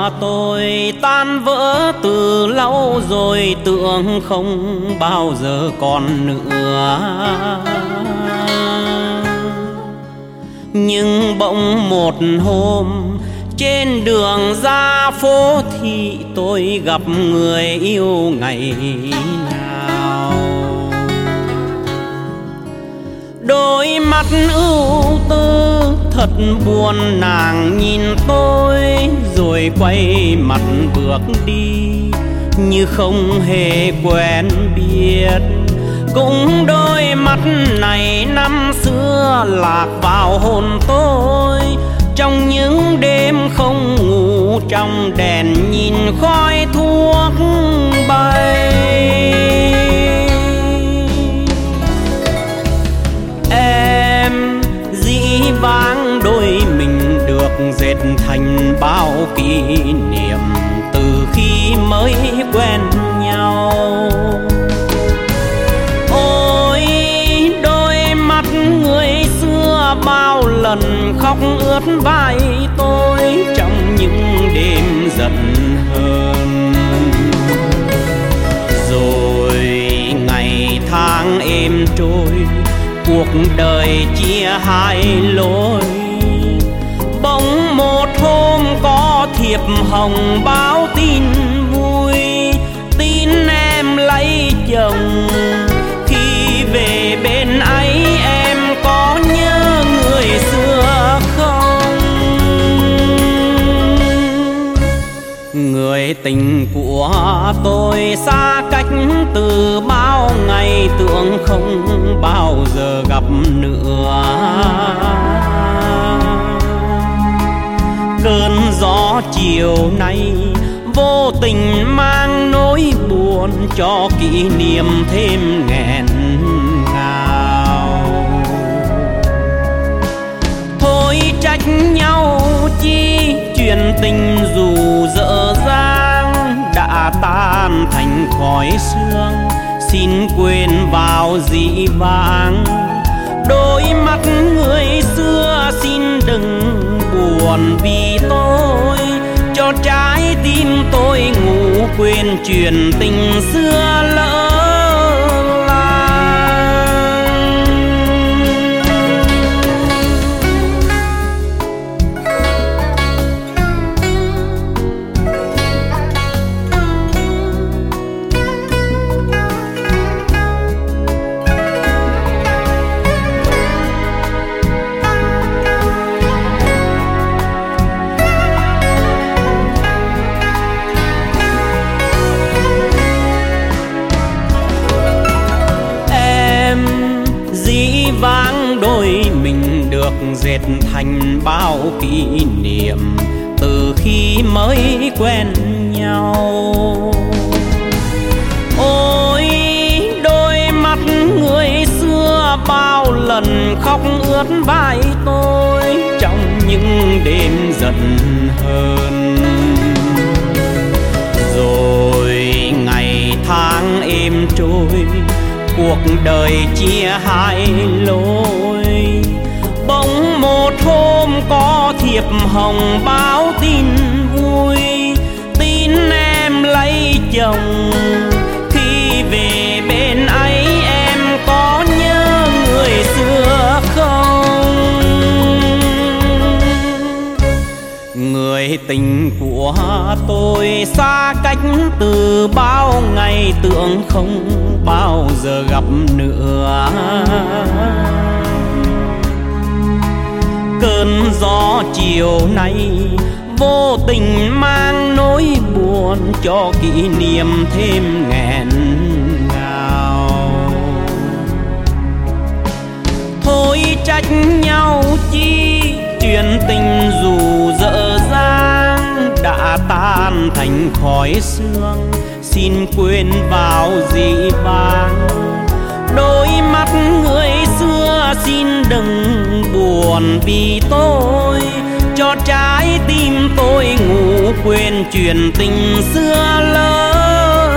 của tôi tan vỡ từ lâu rồi, tưởng không bao giờ còn nữa. Nhưng bỗng một hôm trên đường ra phố thị, tôi gặp người yêu ngày nào. Đôi mắt ưu tư thật buồn, nàng nhìn tôi rồi quay mặt bước đi như không hề quen biết. Cũng đôi mắt này năm xưa lạc vào hồn tôi, trong những đêm không ngủ, trong đèn nhìn khói thuốc bay. Em dĩ vãng đôi mình được dệt thành bao kỷ niệm từ khi mới quen nhau. Ôi đôi mắt người xưa bao lần khóc ướt vai tôi trong những đêm giận hờn. Rồi ngày tháng êm trôi, cuộc đời chia hai lối. Bỗng một hôm có thiệp hồng báo tin vui, tin em lấy chồng. Khi về bên ấy em có nhớ người xưa không? Người tình của tôi xa cách từ bao ngày, tưởng không bao giờ gặp nữa. Cơn gió chiều nay vô tình mang nỗi buồn, cho kỷ niệm thêm nghẹn ngào. Thôi trách nhau chi, chuyện tình dù dở dang đã tan thành khói sương, xin quên vào dĩ vãng. Đôi mắt người xưa xin đừng buồn vì tôi, cho trái tim tôi ngủ quên chuyện tình xưa lỡ dệt thành bao kỷ niệm từ khi mới quen nhau. Ôi đôi mắt người xưa bao lần khóc ướt vai tôi trong những đêm giận hờn. Rồi ngày tháng êm trôi, cuộc đời chia hai lối. Bỗng một hôm có thiệp hồng báo tin vui, tin em lấy chồng. Khi về bên ấy em có nhớ người xưa không? Người tình của tôi xa cách từ bao ngày, tưởng không bao giờ gặp nữa. Cơn gió chiều nay vô tình mang nỗi buồn, cho kỷ niệm thêm nghẹn ngào. Thôi trách nhau chi, chuyện tình dù dở dang đã tan thành khói sương, xin quên vào dĩ vãng. Đôi mắt người xưa xin đừng buồn vì tôi, cho trái tim tôi ngủ quên chuyện tình xưa lỡ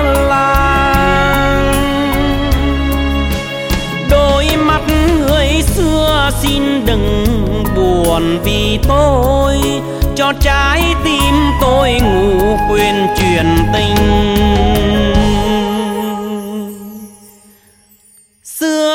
làng. Đôi mắt người xưa xin đừng buồn vì tôi, cho trái tim tôi ngủ quên chuyện tình xưa.